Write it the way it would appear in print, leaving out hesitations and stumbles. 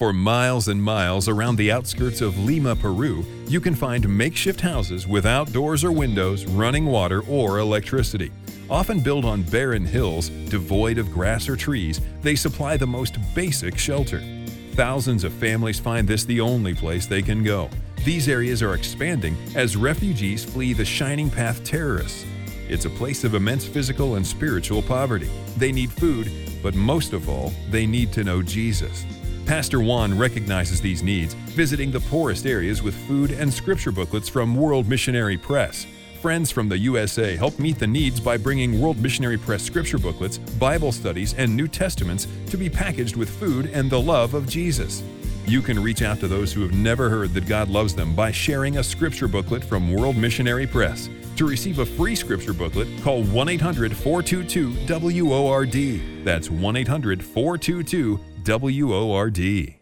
For miles and miles around the outskirts of Lima, Peru, you can find makeshift houses without doors or windows, running water, or electricity. Often built on barren hills, devoid of grass or trees, they supply the most basic shelter. Thousands of families find this the only place they can go. These areas are expanding as refugees flee the Shining Path terrorists. It's a place of immense physical and spiritual poverty. They need food, but most of all, they need to know Jesus. Pastor Juan recognizes these needs, visiting the poorest areas with food and scripture booklets from World Missionary Press. Friends from the USA help meet the needs by bringing World Missionary Press scripture booklets, Bible studies, and New Testaments to be packaged with food and the love of Jesus. You can reach out to those who have never heard that God loves them by sharing a scripture booklet from World Missionary Press. To receive a free scripture booklet, call 1-800-422-WORD. That's 1-800-422-WORD.